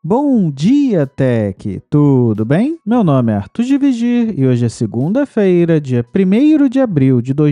Bom dia, Tech! Tudo bem? Meu nome é Arthur de Vigir e hoje é segunda-feira, dia 1º de abril de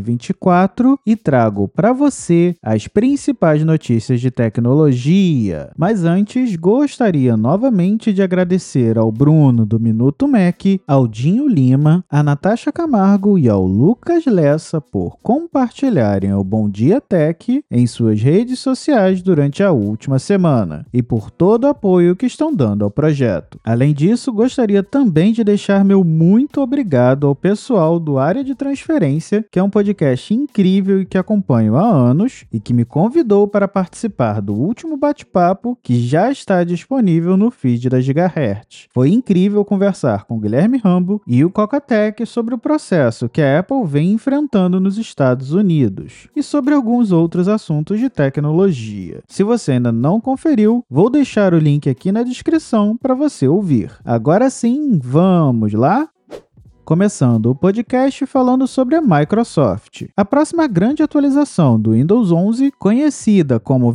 2024 e trago para você as principais notícias de tecnologia. Mas antes, gostaria novamente de agradecer ao Bruno do Minuto Mac, ao Dinho Lima, a Natasha Camargo e ao Lucas Lessa por compartilharem o Bom Dia Tech em suas redes sociais durante a última semana e por todo o apoio que estão dando ao projeto. Além disso, gostaria também de deixar meu muito obrigado ao pessoal do Área de Transferência, que é um podcast incrível e que acompanho há anos e que me convidou para participar do último bate-papo que já está disponível no feed da Gigahertz. Foi incrível conversar com o Guilherme Rambo e o Cocatec sobre o processo que a Apple vem enfrentando nos Estados Unidos e sobre alguns outros assuntos de tecnologia. Se você ainda não conferiu, vou deixar o link aqui na descrição para você ouvir. Agora sim, vamos lá? Começando o podcast falando sobre a Microsoft. A próxima grande atualização do Windows 11, conhecida como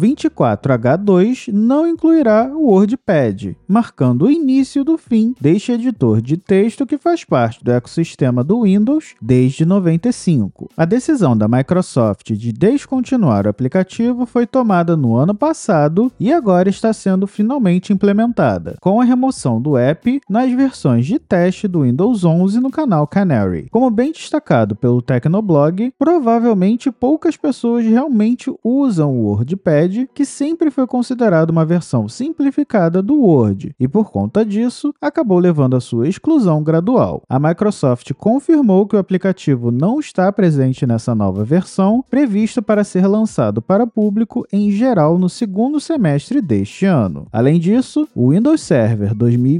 24H2, não incluirá o WordPad, marcando o início do fim deste editor de texto que faz parte do ecossistema do Windows desde 95. A decisão da Microsoft de descontinuar o aplicativo foi tomada no ano passado e agora está sendo finalmente implementada, com a remoção do app nas versões de teste do Windows 11 no canal Canary. Como bem destacado pelo Tecnoblog, provavelmente poucas pessoas realmente usam o WordPad, que sempre foi considerado uma versão simplificada do Word, e por conta disso, acabou levando à sua exclusão gradual. A Microsoft confirmou que o aplicativo não está presente nessa nova versão, previsto para ser lançado para público em geral no segundo semestre deste ano. Além disso, o Windows Server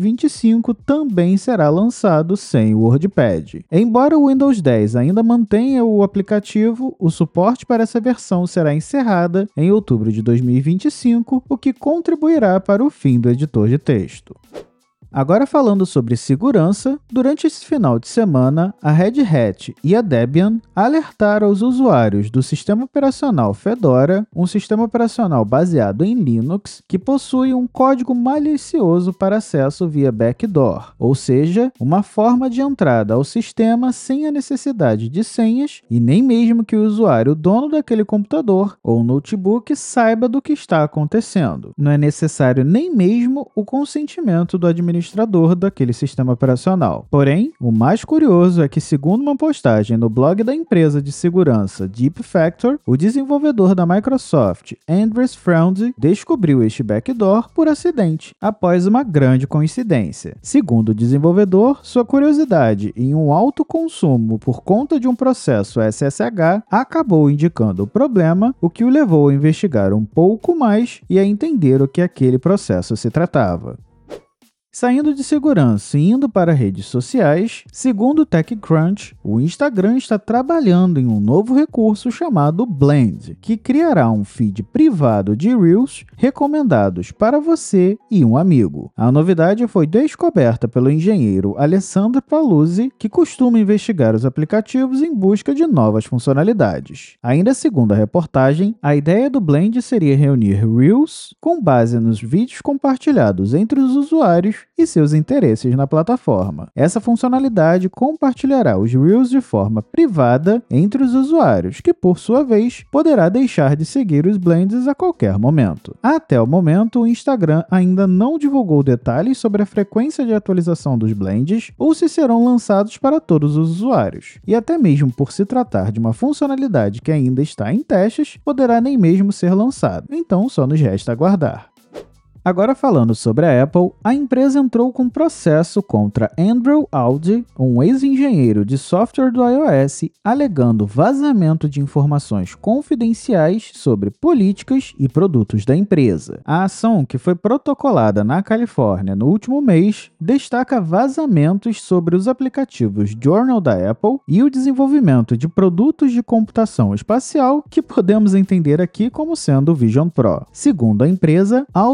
2025 também será lançado sem o WordPad. Embora o Windows 10 ainda mantenha o aplicativo, o suporte para essa versão será encerrada em outubro de 2025, o que contribuirá para o fim do editor de texto. Agora falando sobre segurança, durante esse final de semana, a Red Hat e a Debian alertaram os usuários do sistema operacional Fedora, um sistema operacional baseado em Linux, que possui um código malicioso para acesso via backdoor, ou seja, uma forma de entrada ao sistema sem a necessidade de senhas e nem mesmo que o usuário dono daquele computador ou notebook saiba do que está acontecendo. Não é necessário nem mesmo o consentimento do administrador daquele sistema operacional. Porém, o mais curioso é que, segundo uma postagem no blog da empresa de segurança Deep Factor, o desenvolvedor da Microsoft, Andres Freund, descobriu este backdoor por acidente, após uma grande coincidência. Segundo o desenvolvedor, sua curiosidade em um alto consumo por conta de um processo SSH acabou indicando o problema, o que o levou a investigar um pouco mais e a entender o que aquele processo se tratava. Saindo de segurança e indo para redes sociais, segundo o TechCrunch, o Instagram está trabalhando em um novo recurso chamado Blend, que criará um feed privado de Reels recomendados para você e um amigo. A novidade foi descoberta pelo engenheiro Alessandro Paluzzi, que costuma investigar os aplicativos em busca de novas funcionalidades. Ainda segundo a reportagem, a ideia do Blend seria reunir Reels com base nos vídeos compartilhados entre os usuários e seus interesses na plataforma. Essa funcionalidade compartilhará os Reels de forma privada entre os usuários, que por sua vez poderá deixar de seguir os Blends a qualquer momento. Até o momento, o Instagram ainda não divulgou detalhes sobre a frequência de atualização dos Blends ou se serão lançados para todos os usuários. E até mesmo por se tratar de uma funcionalidade que ainda está em testes, poderá nem mesmo ser lançado. Então só nos resta aguardar. Agora falando sobre a Apple, a empresa entrou com processo contra Andrew Audi, um ex-engenheiro de software do iOS, alegando vazamento de informações confidenciais sobre políticas e produtos da empresa. A ação, que foi protocolada na Califórnia no último mês, destaca vazamentos sobre os aplicativos Journal da Apple e o desenvolvimento de produtos de computação espacial, que podemos entender aqui como sendo o Vision Pro. Segundo a empresa, Audi teria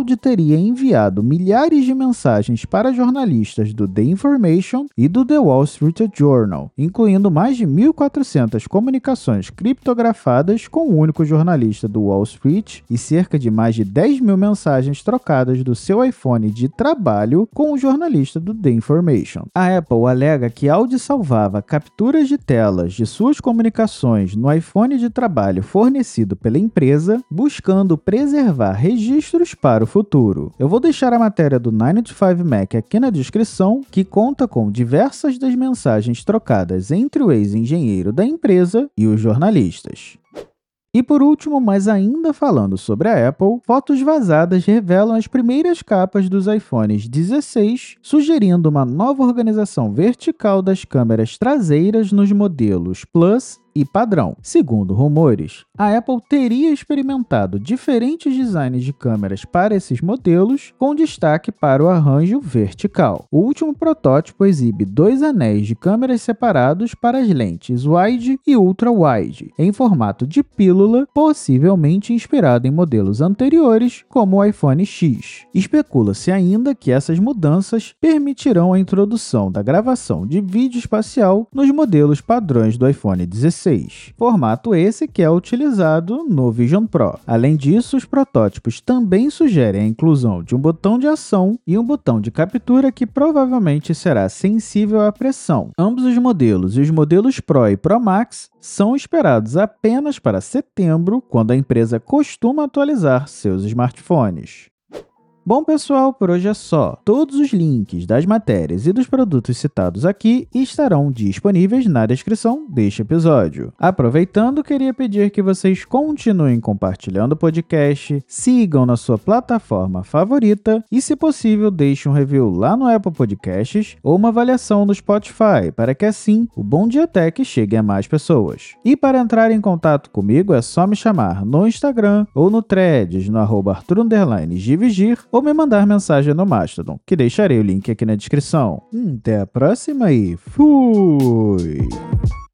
teria enviado milhares de mensagens para jornalistas do The Information e do The Wall Street Journal, incluindo mais de 1.400 comunicações criptografadas com o único jornalista do Wall Street e cerca de mais de 10.000 mensagens trocadas do seu iPhone de trabalho com o jornalista do The Information. A Apple alega que Audi salvava capturas de telas de suas comunicações no iPhone de trabalho fornecido pela empresa, buscando preservar registros para o futuro. Eu vou deixar a matéria do 9to5Mac aqui na descrição, que conta com diversas das mensagens trocadas entre o ex-engenheiro da empresa e os jornalistas. E por último, mas ainda falando sobre a Apple, fotos vazadas revelam as primeiras capas dos iPhones 16, sugerindo uma nova organização vertical das câmeras traseiras nos modelos Plus e padrão. Segundo rumores, a Apple teria experimentado diferentes designs de câmeras para esses modelos, com destaque para o arranjo vertical. O último protótipo exibe 2 anéis de câmeras separados para as lentes wide e ultra-wide, em formato de pílula, possivelmente inspirado em modelos anteriores, como o iPhone X. Especula-se ainda que essas mudanças permitirão a introdução da gravação de vídeo espacial nos modelos padrões do iPhone 16. Formato esse que é utilizado no Vision Pro. Além disso, os protótipos também sugerem a inclusão de um botão de ação e um botão de captura que provavelmente será sensível à pressão. Ambos os modelos e os modelos Pro e Pro Max são esperados apenas para setembro, quando a empresa costuma atualizar seus smartphones. Bom, pessoal, por hoje é só. Todos os links das matérias e dos produtos citados aqui estarão disponíveis na descrição deste episódio. Aproveitando, queria pedir que vocês continuem compartilhando o podcast, sigam na sua plataforma favorita e, se possível, deixem um review lá no Apple Podcasts ou uma avaliação no Spotify, para que assim o Bom Dia Tech chegue a mais pessoas. E para entrar em contato comigo é só me chamar no Instagram ou no Threads no @Arthur_Gvigir, ou me mandar mensagem no Mastodon, que deixarei o link aqui na descrição. Até a próxima e fui!